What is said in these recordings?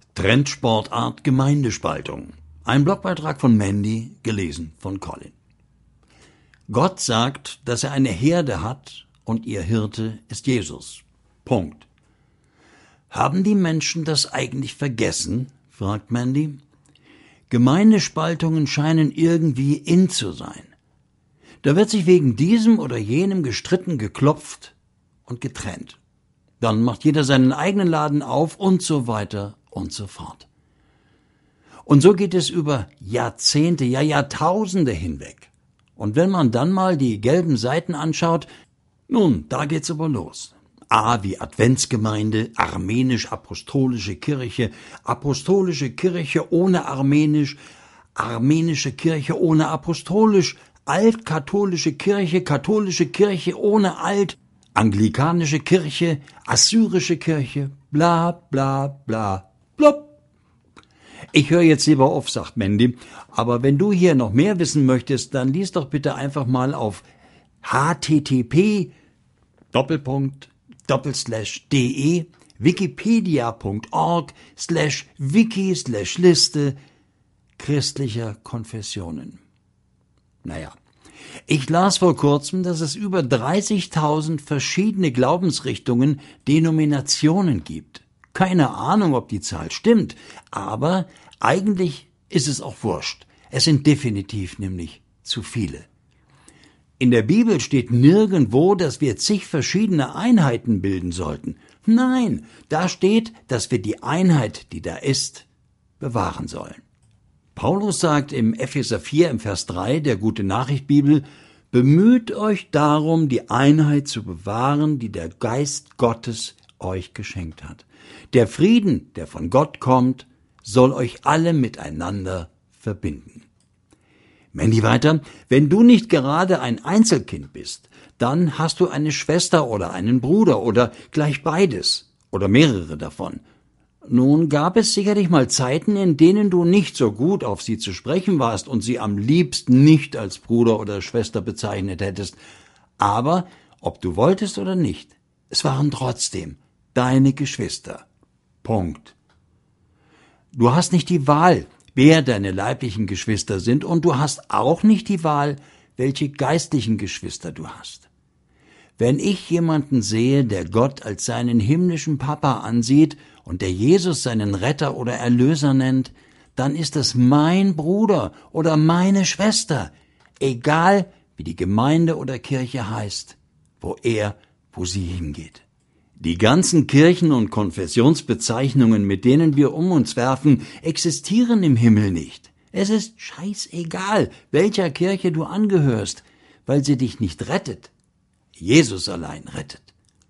Trendsportart Gemeindespaltung. Ein Blogbeitrag von Mandy, gelesen von Colin. Gott sagt, dass er eine Herde hat und ihr Hirte ist Jesus. Punkt. Haben die Menschen das eigentlich vergessen? Fragt Mandy. Gemeindespaltungen scheinen irgendwie in zu sein. Da wird sich wegen diesem oder jenem gestritten, geklopft und getrennt. Dann macht jeder seinen eigenen Laden auf und so weiter und so fort. Und so geht es über Jahrzehnte, ja Jahrtausende hinweg. Und wenn man dann mal die gelben Seiten anschaut, nun, da geht's aber los. A wie Adventsgemeinde, armenisch-apostolische Kirche ohne armenisch, armenische Kirche ohne apostolisch, altkatholische Kirche ohne alt, anglikanische Kirche, assyrische Kirche, bla bla bla blop. Ich höre jetzt lieber auf, sagt Mandy, aber wenn du hier noch mehr wissen möchtest, dann lies doch bitte einfach mal auf http://de wikipedia.org/wiki/Liste christlicher Konfessionen. Naja, ich las vor kurzem, dass es über 30.000 verschiedene Glaubensrichtungen, Denominationen gibt. Keine Ahnung, ob die Zahl stimmt, aber eigentlich ist es auch wurscht. Es sind definitiv nämlich zu viele. In der Bibel steht nirgendwo, dass wir zig verschiedene Einheiten bilden sollten. Nein, da steht, dass wir die Einheit, die da ist, bewahren sollen. Paulus sagt im Epheser 4 im Vers 3 der Gute-Nachricht-Bibel, bemüht euch darum, die Einheit zu bewahren, die der Geist Gottes euch geschenkt hat. Der Frieden, der von Gott kommt, soll euch alle miteinander verbinden. Mandy weiter, wenn du nicht gerade ein Einzelkind bist, dann hast du eine Schwester oder einen Bruder oder gleich beides oder mehrere davon. Nun gab es sicherlich mal Zeiten, in denen du nicht so gut auf sie zu sprechen warst und sie am liebsten nicht als Bruder oder Schwester bezeichnet hättest. Aber, ob du wolltest oder nicht, es waren trotzdem deine Geschwister. Punkt. Du hast nicht die Wahl, wer deine leiblichen Geschwister sind, und du hast auch nicht die Wahl, welche geistlichen Geschwister du hast. Wenn ich jemanden sehe, der Gott als seinen himmlischen Papa ansieht und der Jesus seinen Retter oder Erlöser nennt, dann ist es mein Bruder oder meine Schwester, egal wie die Gemeinde oder Kirche heißt, wo sie hingeht. Die ganzen Kirchen- und Konfessionsbezeichnungen, mit denen wir um uns werfen, existieren im Himmel nicht. Es ist scheißegal, welcher Kirche du angehörst, weil sie dich nicht rettet. Jesus allein rettet.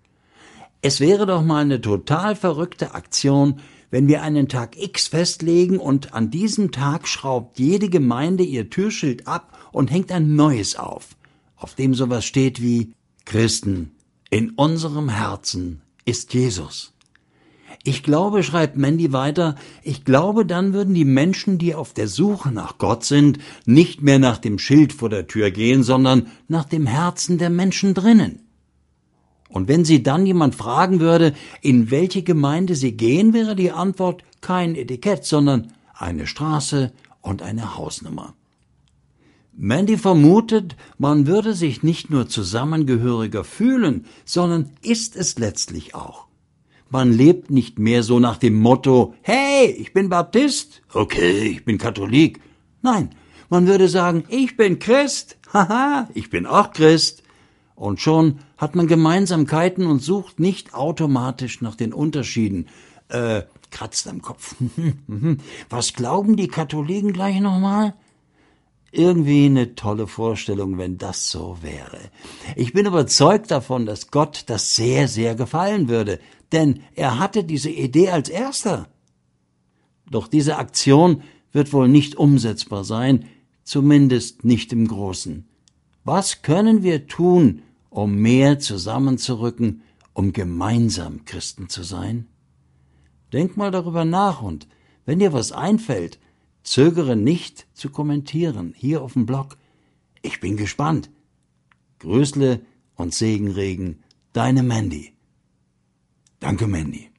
Es wäre doch mal eine total verrückte Aktion, wenn wir einen Tag X festlegen und an diesem Tag schraubt jede Gemeinde ihr Türschild ab und hängt ein neues auf dem sowas steht wie Christen, in unserem Herzen ist Jesus. Ich glaube, schreibt Mandy weiter, ich glaube, dann würden die Menschen, die auf der Suche nach Gott sind, nicht mehr nach dem Schild vor der Tür gehen, sondern nach dem Herzen der Menschen drinnen. Und wenn sie dann jemand fragen würde, in welche Gemeinde sie gehen, wäre die Antwort kein Etikett, sondern eine Straße und eine Hausnummer. Mandy vermutet, man würde sich nicht nur zusammengehöriger fühlen, sondern ist es letztlich auch. Man lebt nicht mehr so nach dem Motto, hey, ich bin Baptist, okay, ich bin Katholik. Nein, man würde sagen, ich bin Christ, haha, ich bin auch Christ. Und schon hat man Gemeinsamkeiten und sucht nicht automatisch nach den Unterschieden. Kratzt am Kopf. Was glauben die Katholiken gleich nochmal? Irgendwie eine tolle Vorstellung, wenn das so wäre. Ich bin überzeugt davon, dass Gott das sehr, sehr gefallen würde, denn er hatte diese Idee als erster. Doch diese Aktion wird wohl nicht umsetzbar sein, zumindest nicht im Großen. Was können wir tun, um mehr zusammenzurücken, um gemeinsam Christen zu sein? Denk mal darüber nach und wenn dir was einfällt, zögere nicht zu kommentieren, hier auf dem Blog. Ich bin gespannt. Grüßle und Segenregen, deine Mandy. Danke, Mandy.